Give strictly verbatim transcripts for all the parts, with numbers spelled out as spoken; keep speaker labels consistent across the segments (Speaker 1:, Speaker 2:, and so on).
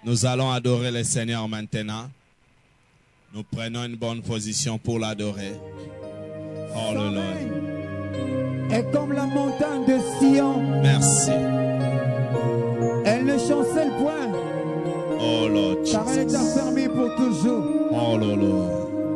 Speaker 1: Nous allons adorer le Seigneur maintenant. Nous prenons une bonne position pour l'adorer. Oh le Lord.
Speaker 2: Et comme la montagne de Sion.
Speaker 1: Merci.
Speaker 2: Elle ne chancelle point.
Speaker 1: Oh Lord Jesus.
Speaker 2: Car elle est affermie pour toujours.
Speaker 1: Oh Lord.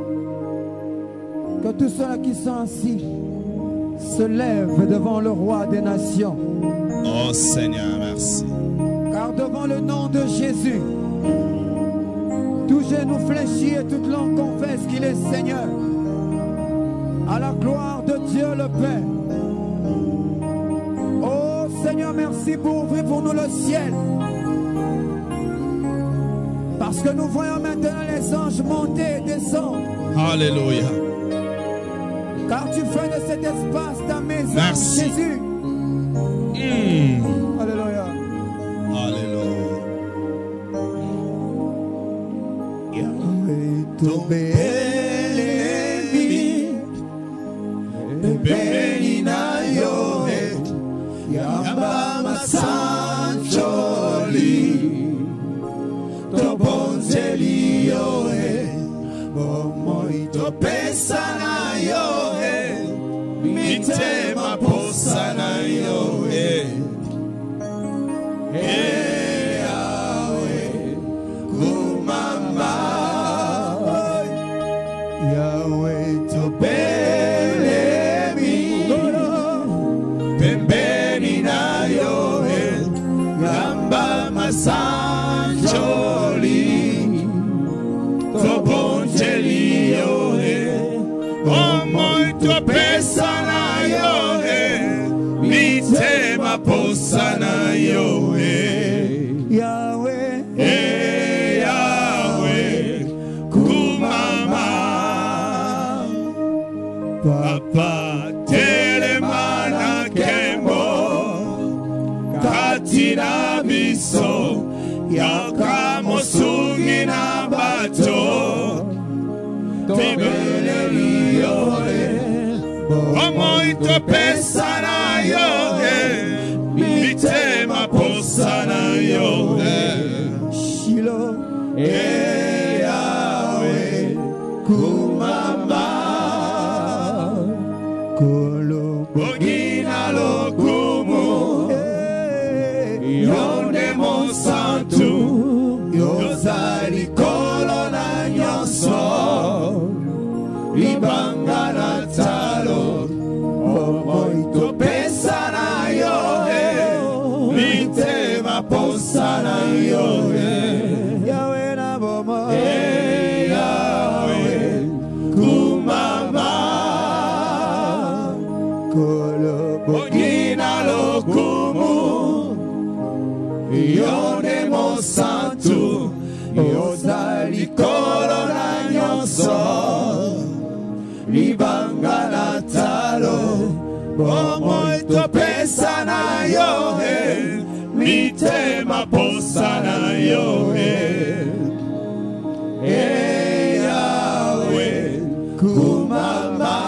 Speaker 2: Que tous ceux-là qui sont assis se lèvent devant le roi des nations.
Speaker 1: Oh Seigneur, merci.
Speaker 2: Car devant le nom de Jésus, tout genou fléchit et toute langue confesse qu'il est Seigneur. À la gloire de Dieu le Père. Oh Seigneur, merci pour ouvrir pour nous le ciel. Parce que nous voyons maintenant les anges monter et descendre.
Speaker 1: Alléluia.
Speaker 2: Car tu fais de cet espace ta maison,
Speaker 1: merci.
Speaker 2: Jésus.
Speaker 1: Mm.
Speaker 2: Alléluia.
Speaker 1: Alléluia.
Speaker 2: Yahweh, tu belemi, beni na yohe, yamba masancholi, to bonzeli yohe, bomoi to pesa na yohe, mitema posa na yohe. Hey, Yahweh, kumama, Yahweh, to belemi, pembeni na yohe, yamba masanjoli, to bonjeli yohe, omoi to pesa na yohe, mitema posa na yohe. Yahweh, hey Yahweh, kumama, Papa telemana kembo, katina biso, yakamosungi na bato, tibeleli yohe, omoi to pesa na yohe, mitema posa na yohe. Shiloh, hey Yahweh, kumama, kolobogina lokumu, yonde monsantu, yozali kolona nyonso, libanga na talo, omoi to pesa na yohe, mitema posa na yohe. Yahweh na bomo, hey Yahweh, kumama, kolobogina lokumu, yonde monsantu, yozali kolona nyonso, libanga na talo, omoi to pesa na yohe, mitema posa na yohe. Hey Yahweh, kumama,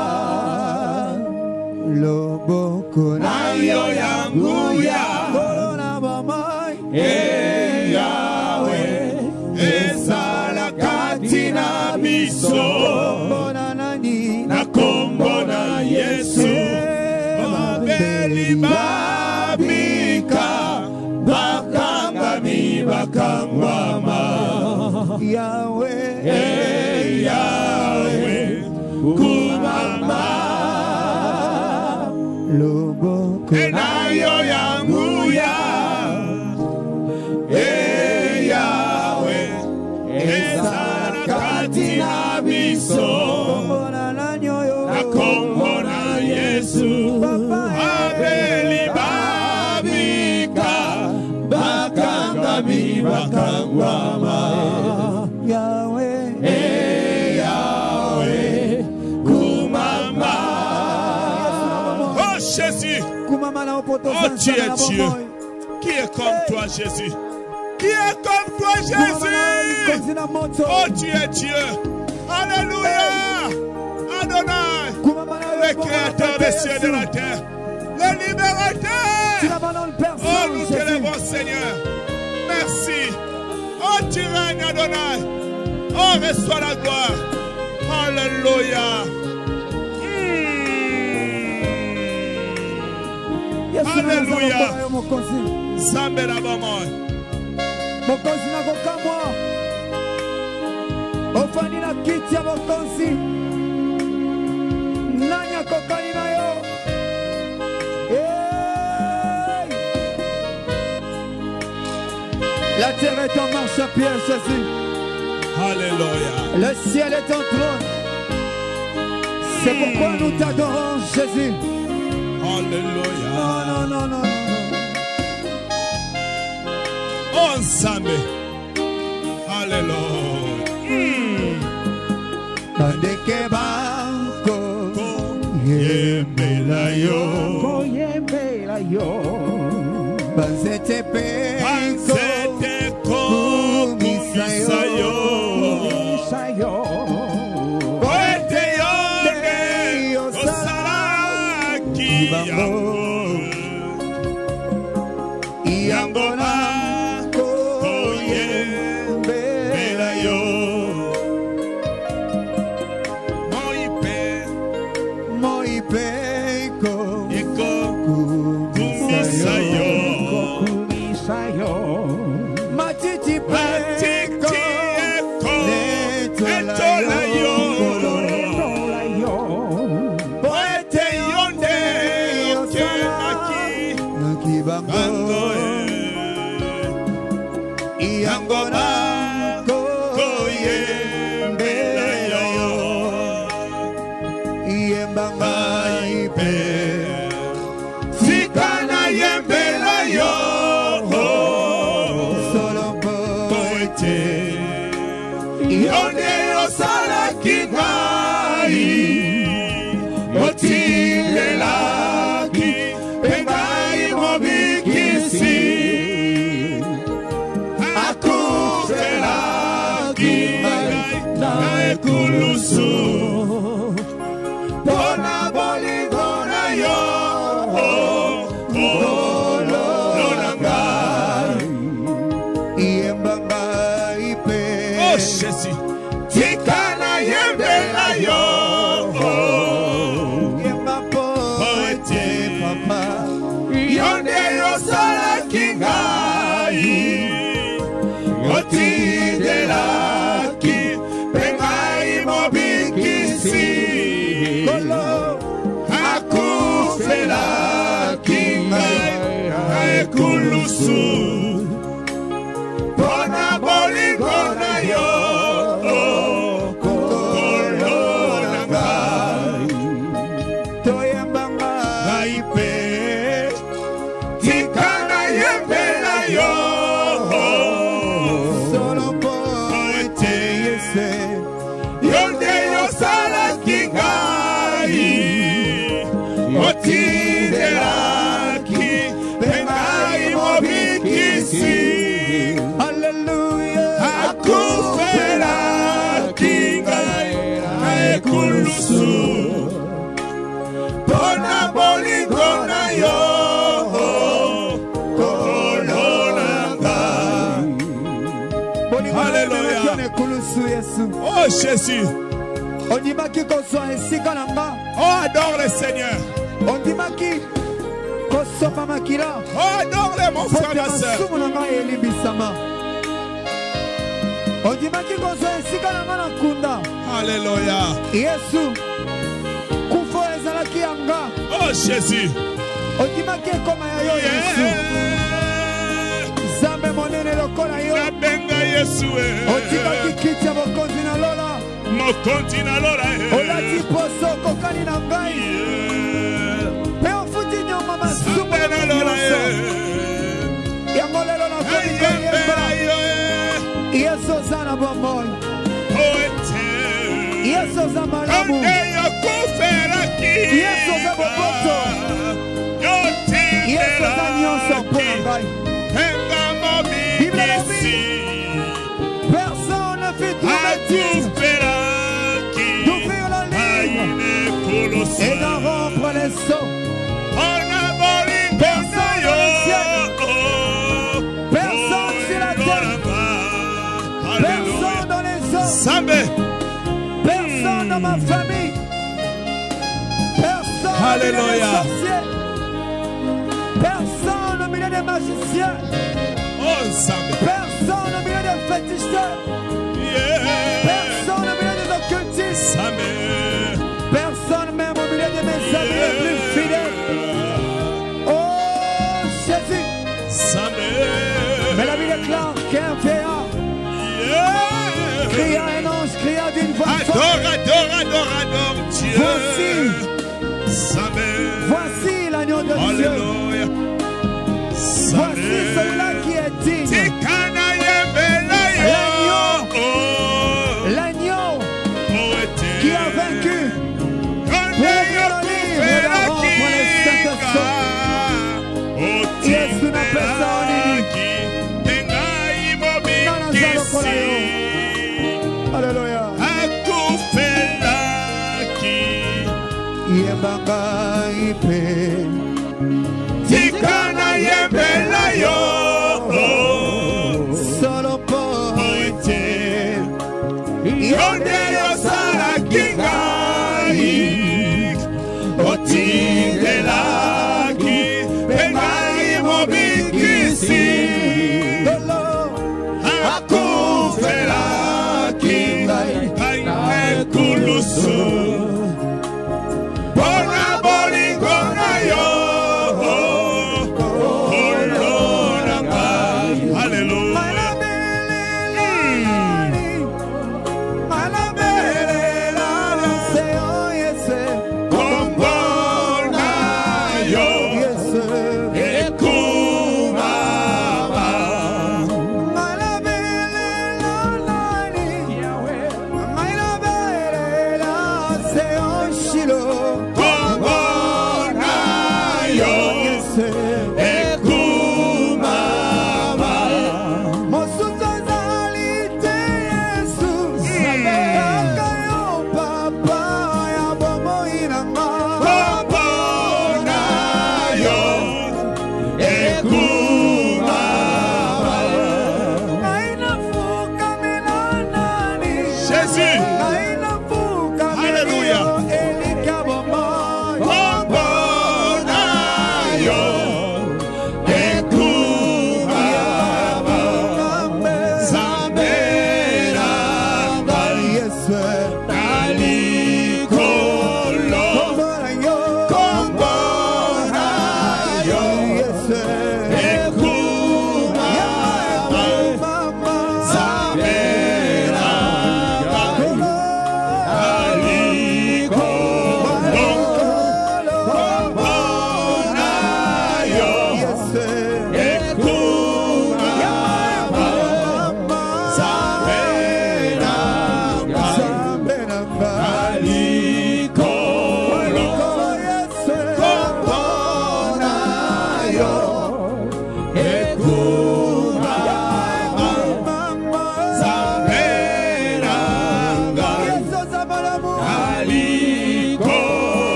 Speaker 2: loboko na yo yangu ya kolona mamai. Hey Yahweh, ezala katina biso, na kombo na Yesu, babeli babika, bakanga mi bakangwama. Yahweh, hey Yahweh, kumama, loboko na yo yangu ya. Hey Yahweh, ezala katina biso, na kombo na Yesu, babeli babika, bakanga mi bakangwama. Yahweh, hey Yahweh, kumama.
Speaker 1: Oh Jésus, oh tu es Dieu. Qui est comme toi Jésus? Qui est comme toi Jésus? Oh tu es Dieu. Alléluia. Adonai, le créateur des cieux et de la terre, le libérateur. Oh, nous t'élèvons, Seigneur. Merci. Adonai. Oh, reçois la gloire. Alléluia. Alléluia. Zambe na bamoy.
Speaker 2: Mokonzi na kokamwa. Ofani na kiti ya mokonzi. Nanya kokani na yo. Hey! La terre est en marche à pied, Jésus.
Speaker 1: Alléluia.
Speaker 2: Le ciel est en trône. C'est pourquoi nous t'adorons, Jésus.
Speaker 1: Alléluia.
Speaker 2: Non, non, non, non, non.
Speaker 1: Ensemble. Alléluia.
Speaker 2: Bandeke banko
Speaker 1: yembela yo.
Speaker 2: Yembela yo. Banzete pe
Speaker 1: Banzete ko kumisayo.
Speaker 2: Kumisayo.
Speaker 1: Oete yonde osaraki yango. Yangona ko yembela yo. Moipe
Speaker 2: Moipe ko
Speaker 1: eko kumisayo.
Speaker 2: Kumisayo. Matiti pe
Speaker 1: Matiti eko etola yo. Oete yonde okenaki bango Yangona ko yembela yo.
Speaker 2: Yembanga
Speaker 1: Ipe Sikana yembela yo.
Speaker 2: solo
Speaker 1: Poete Yonde osala kingai. Motilelaki Pengai mobikisi. Akufelaki na ekulusu. Bona bolingo na yo. Lolanga.
Speaker 2: Yembanga ipe
Speaker 1: Oh Jésus. Tikana yembela yo.
Speaker 2: Yemba poete papa
Speaker 1: Yonde yosala kingai. Otidelaki pengai mobikisi. Akufelaki ekulusu. Bona bolingo na yo. Kololanga.
Speaker 2: Toyembanga
Speaker 1: Aipe Tikana yembela yo.
Speaker 2: solo poete yese
Speaker 1: Yonde yosala kingai. Otidelaki pengai mobikisi.
Speaker 2: Hallelujah.
Speaker 1: Akufelaki ekulusu. Bona bolingo na yo. Kololanga. Hallelujah. Oh Jésus.
Speaker 2: Ondimaki kozwa esika na nga.
Speaker 1: Oh adore le Seigneur.
Speaker 2: Ondimaki kosopa makila.
Speaker 1: Oh adore le mon frère ma soeur.
Speaker 2: Masumu na nga elibisama. Ondimaki kozwa esika na nga na kunda.
Speaker 1: Alléluia.
Speaker 2: Yesu kufo ezalaki yanga.
Speaker 1: Oh Jésus.
Speaker 2: Ondimaki ekoma ya yo Yesu.
Speaker 1: Yeah.
Speaker 2: Zambe monene lokola yo.
Speaker 1: Nabenga Yesu.
Speaker 2: Otikaki kiti ya bokonzi na lola.
Speaker 1: Mokonzi na lola.
Speaker 2: Olati poso kokani na ngai. Pe ofuti nyoma masumu
Speaker 1: Zambe na lola.
Speaker 2: yango lelo na komi koyemba. Yesu oza na bomoi. Yesu oza malamu. Yesu oza boboto. Yesu oza nyonso mpo na ngai. Bible elobi, personne ne fut trop bêtise d'ouvrir la ligne et d'en rompre les seaux. Personne dans le ciel, personne sur la terre, personne Personne dans ma famille. Personne
Speaker 1: Alléluia.
Speaker 2: au milieu des sorciers. Personne au milieu des magiciens.
Speaker 1: Oh,
Speaker 2: personne au milieu des féticheurs.
Speaker 1: Yeah.
Speaker 2: Personne au milieu des occultistes. Personne même au milieu de mes amis les plus fidèles. Oh Jésus. Mais la Bible déclare qu'un vieillard cria un ange, cria d'une voix forte.
Speaker 1: Adore, adore, adore, adore Dieu.
Speaker 2: Voici, voici l'agneau de
Speaker 1: Alléluia.
Speaker 2: Dieu. Voici celui-là qui est digne. L'agneau, l'agneau qui a vaincu pour ouvrir le livre et la rompre les saintes choses. Yesu na pesa onini. Alléluia. Yembanga ipe.
Speaker 1: Tikana yembela yo.
Speaker 2: Solo poete.
Speaker 1: Yonde yo sara kingai. Otindela ki. Bengai mobikisi. Akufela ki. Kai kulusu. Bona bolingo na yo.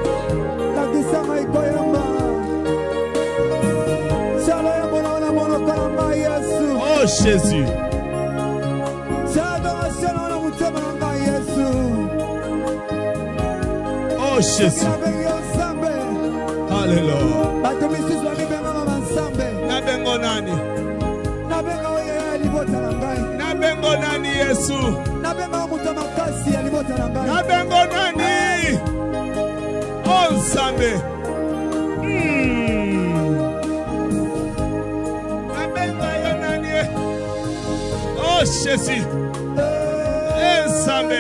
Speaker 2: Salo ya mwana mwana
Speaker 1: Oh Jésus. Oh Jésus. Alléluia. Nabengo nani? Nabengo nani Yesu? Nabengo nani? Oh Nzambe. Nabengo yo nani? Oh Jésus. Eh Nzambe.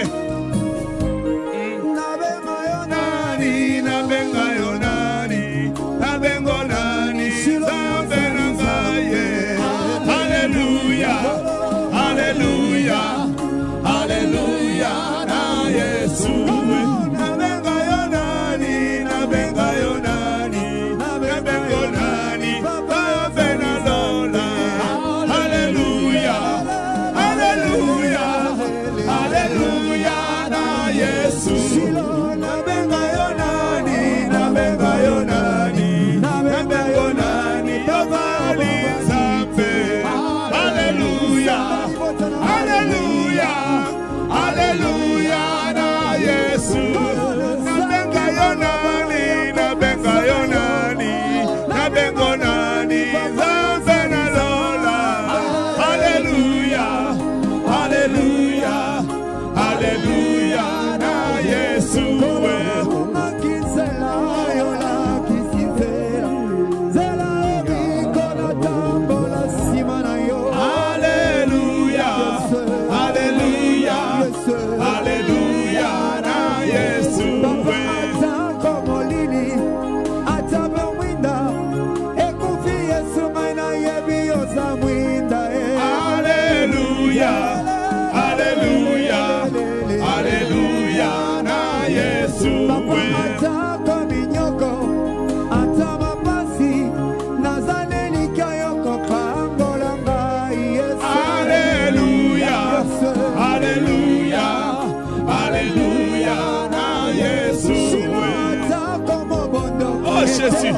Speaker 1: Nabengo yo nani? Nabengo yo nani? Nabengo nani? Nzambe nangaye. Hallelujah. Hallelujah. Hallelujah. Na Yesu. Nabenga yo nani? Nabenga yo nani? Nabengo nani? Baba na Lola. Hallelujah. Hallelujah. Hallelujah. Na Yesu. Nabenga yo nani? Nabenga yo nani? Nabengo nani? Baba ni Nzambe. Hallelujah. Hallelujah. Hallelujah. Na Yesu. Nabenga yo nani? Nabenga yo nani? Nabengo nani? Nzambe na Lola. Hallelujah. Hallelujah. Hallelujah. Na Yesu. Hallelujah. Hallelujah. Hallelujah. Na Yesu. Hallelujah. Hallelujah. Hallelujah. Na Yesu. Hallelujah. Hallelujah. Hallelujah. Na Yesu. Oh Jésus.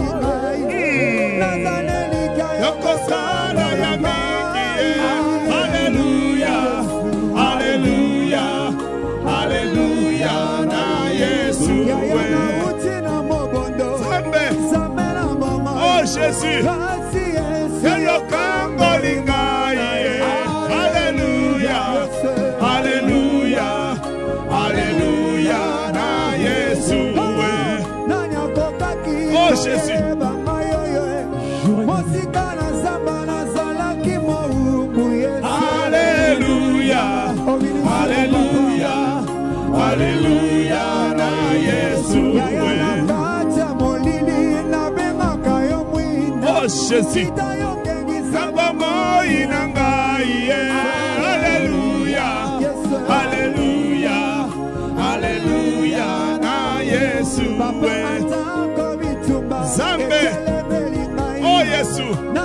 Speaker 1: Yokosala ya mingi. Hallelujah. Hallelujah. Hallelujah. Na Yesu. Zambe. Oh Jésus. Hallelujah. Hallelujah. Hallelujah. Na Yesu. Oh Jésus. Hallelujah. Hallelujah. Hallelujah. Na Yesu. Oh Jésus. Hallelujah. Hallelujah. Hallelujah. Na Yesu. Zambe. Oh Yesu.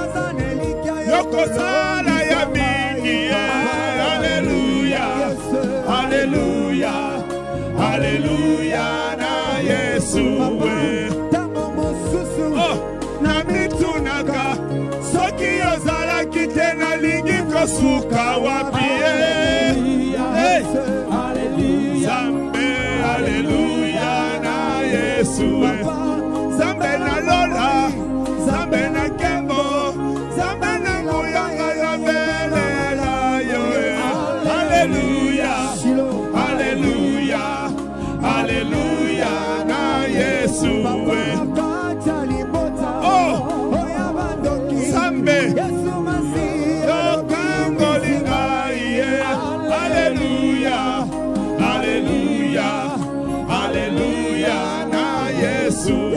Speaker 1: Yokosala ya mingi. Hallelujah. Hallelujah. Hallelujah. Na Yesu. Oh, na mitunaka. Soki yozala kitena lingi kosuka wapi. Hey. Zambe. Hallelujah. Na Yesu. Zambe na Lola. Zambe na Kembo. Zambe na Muyanga ya Belela yo. Hallelujah. Hallelujah. Hallelujah. Na Yesu. Oh. Zambe. Hallelujah. Hallelujah. Hallelujah. Na Yesu.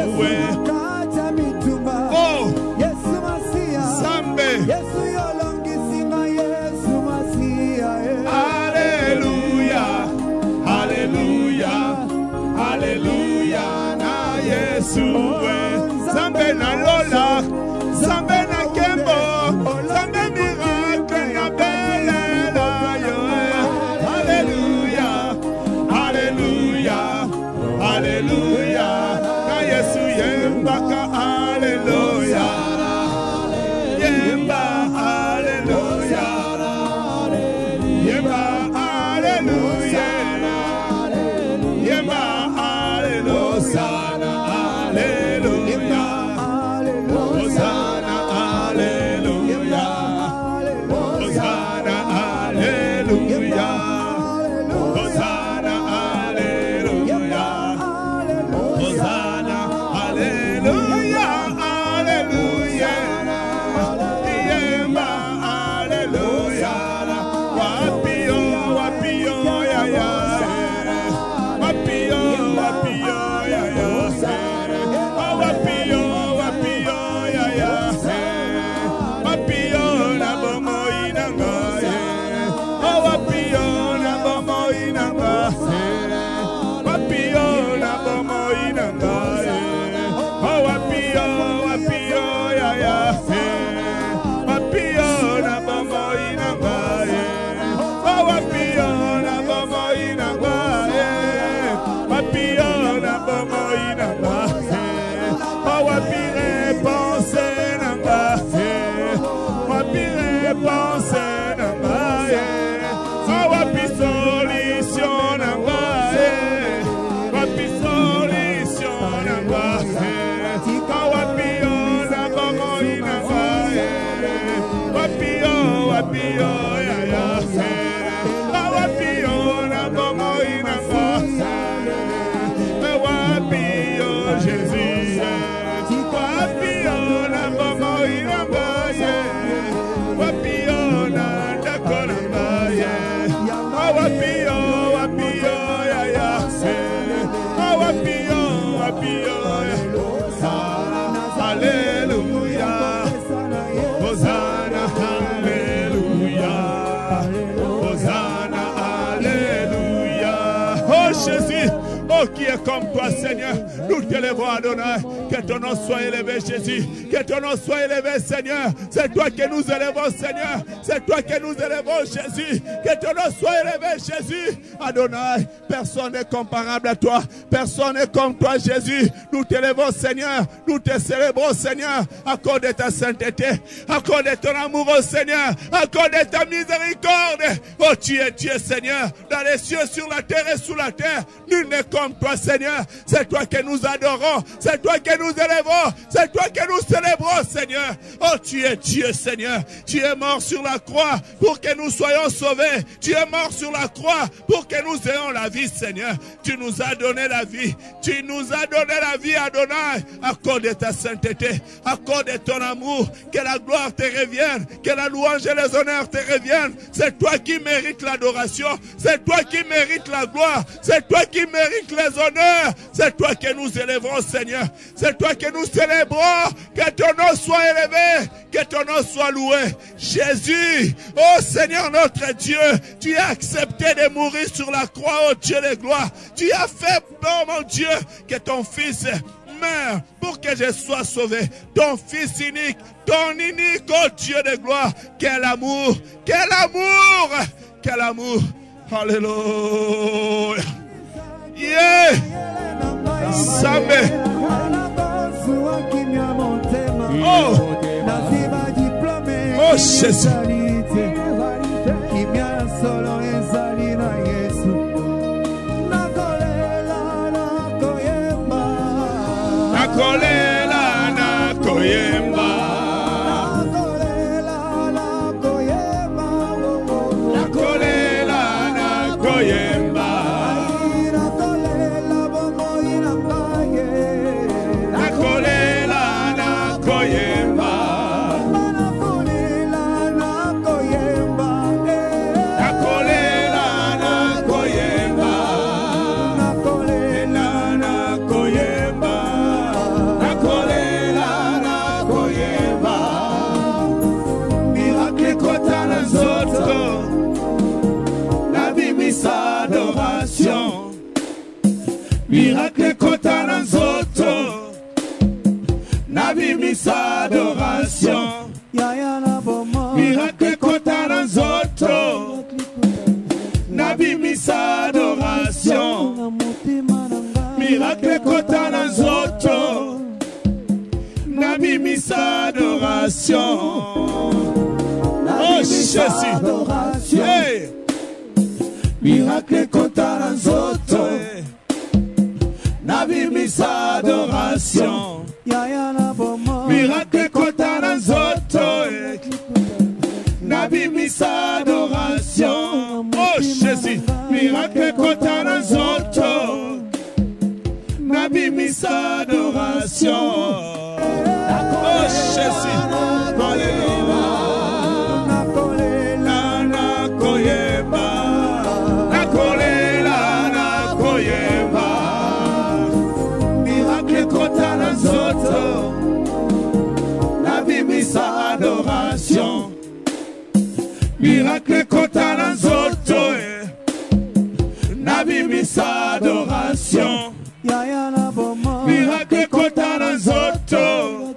Speaker 1: toi, Seigneur. Nous t'élevons, Adonai. Que ton nom soit élevé, Jésus. Que ton nom soit élevé, Seigneur. C'est toi que nous élevons, Seigneur. C'est toi que nous élevons, Jésus. Que ton nom soit élevé, Jésus. Adonai, personne n'est comparable à toi. Personne n'est comme toi, Jésus. Nous t'élevons, Seigneur. Nous te célébrons, Seigneur. À cause de ta sainteté. À cause de ton amour, oh Seigneur. À cause de ta miséricorde. Oh, tu es Dieu, Seigneur. Dans les cieux, sur la terre et sous la terre. Nul n'est comme toi, Seigneur. C'est toi que nous adorons. C'est toi que nous élevons. C'est toi que nous célébrons, Seigneur. Oh, tu es Dieu, Seigneur. Tu es mort sur la croix pour que nous soyons sauvés. Tu es mort sur la croix pour que nous ayons la vie, Seigneur. Tu nous as donné la vie. Tu nous as donné la vie, Adonai, à cause de ta sainteté, à cause de ton amour. Que la gloire te revienne, que la louange et les honneurs te reviennent. C'est toi qui mérites l'adoration. C'est toi qui mérites la gloire. C'est toi qui mérites les honneurs. C'est toi que nous élèverons, Seigneur. C'est toi que nous célébrons. Que ton nom soit élevé. Que ton nom soit loué. Jésus, oh Seigneur notre Dieu, tu as accepté de mourir sur la croix, oh Dieu de gloire. Tu as fait, oh mon Dieu, que ton fils meure pour que je sois sauvé. Ton fils unique, ton unique, oh Dieu de gloire. Quel amour, quel amour, quel amour. Alléluia. Yeah. Samé. Oh. Oh Jésus. Nakolela na koyemba. Nakolela na koyemba. Nakolela na koyemba. Miracle kotana zoto, nabimisa adoration. Miracle kotana zoto, nabimisa adoration. Miracle kotana zoto, nabimisa adoration. Oh Jésus, hey. Miracle kotana zoto. Nabimisa adoration. Miracle kotana zoto. Nabimisa adoration. Oh Jésus. Miracle kotana zoto. Nabimisa adoration. Oh Jésus. Alléluia. Nakolela na koyeba. Nakolela na koyeba. Kotana zoto, nabimisa adoration. Miracle kotana zoto, nabimisa adoration. Miracle kotana zoto,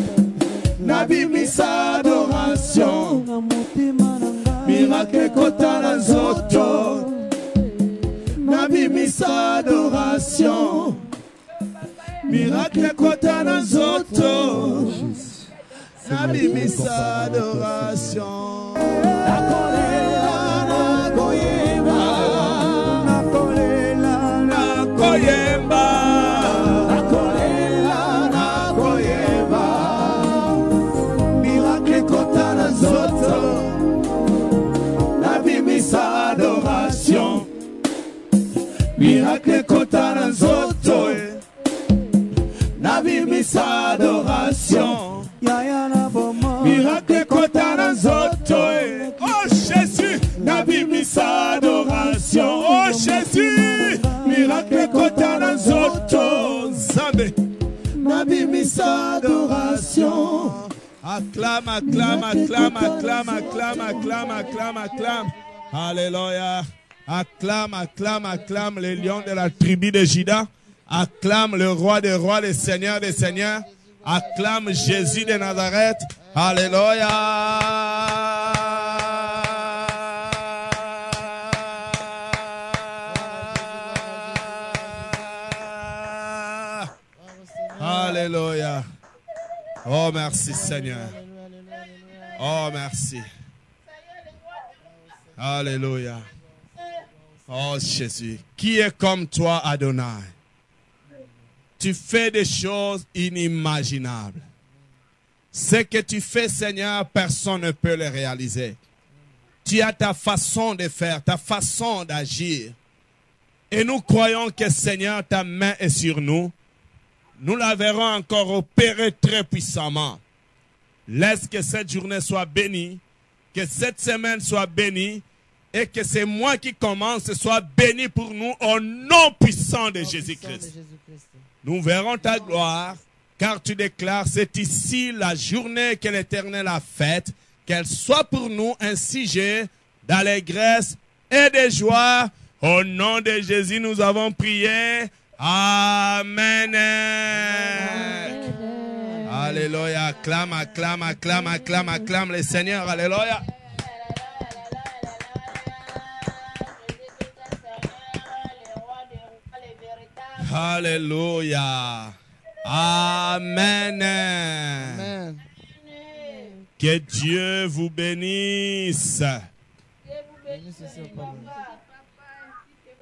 Speaker 1: nabimisa adoration. Miracle kotana zoto, nabimisa adoration. Miracle kotana zoto, nabimisa adoration. Nakolela na koyemba, nakolela na koyemba, nakolela na koyemba. Miracle kotana zoto, nabimisa adoration. Miracle kotana zoto. Nabimisa adoration. Miracle kotana zoto. Oh Jésus. Nabimisa adoration. Oh Jésus. Miracle kotana zoto. Zambe. Nabimisa adoration. Acclame, acclame, acclame, acclame, acclame, acclame, acclame, acclame. Alléluia. Acclame, acclame, acclame les lions de la tribu de Juda. Acclame le roi des rois, le seigneur des seigneurs. Acclame Jésus de Nazareth. Alléluia. Alléluia. Oh, merci Seigneur. Oh, merci. Alléluia. Oh, Jésus. Qui est comme toi, Adonai? Tu fais des choses inimaginables. Ce que tu fais, Seigneur, personne ne peut le réaliser. Tu as ta façon de faire, ta façon d'agir. Et nous croyons que, Seigneur, ta main est sur nous. Nous la verrons encore opérer très puissamment. Laisse que cette journée soit bénie, que cette semaine soit bénie, et que c'est moi qui commence, soit béni pour nous au nom puissant de Jésus-Christ. Nous verrons ta gloire, car tu déclares, c'est ici la journée que l'Éternel a faite, qu'elle soit pour nous un sujet d'allégresse et de joie. Au nom de Jésus, nous avons prié. Amen. Amen. Alléluia. Acclame, acclame, acclame, acclame, acclame le Seigneur. Alléluia. Alléluia. Amen. Amen. Que Dieu vous bénisse.